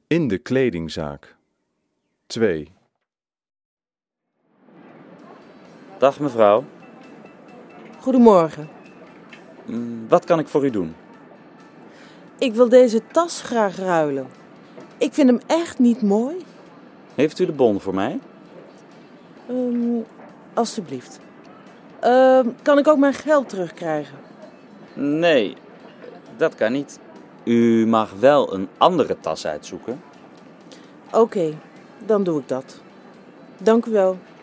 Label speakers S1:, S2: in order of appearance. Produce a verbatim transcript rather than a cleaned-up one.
S1: In de kledingzaak. twee.
S2: Dag mevrouw.
S3: Goedemorgen.
S2: Mm, Wat kan ik voor u doen?
S3: Ik wil deze tas graag ruilen. Ik vind hem echt niet mooi.
S2: Heeft u de bon voor mij?
S3: Um, alsjeblieft. Um, kan ik ook mijn geld terugkrijgen?
S2: Nee, dat kan niet. U mag wel een andere tas uitzoeken.
S3: Oké, okay, dan doe ik dat. Dank u wel.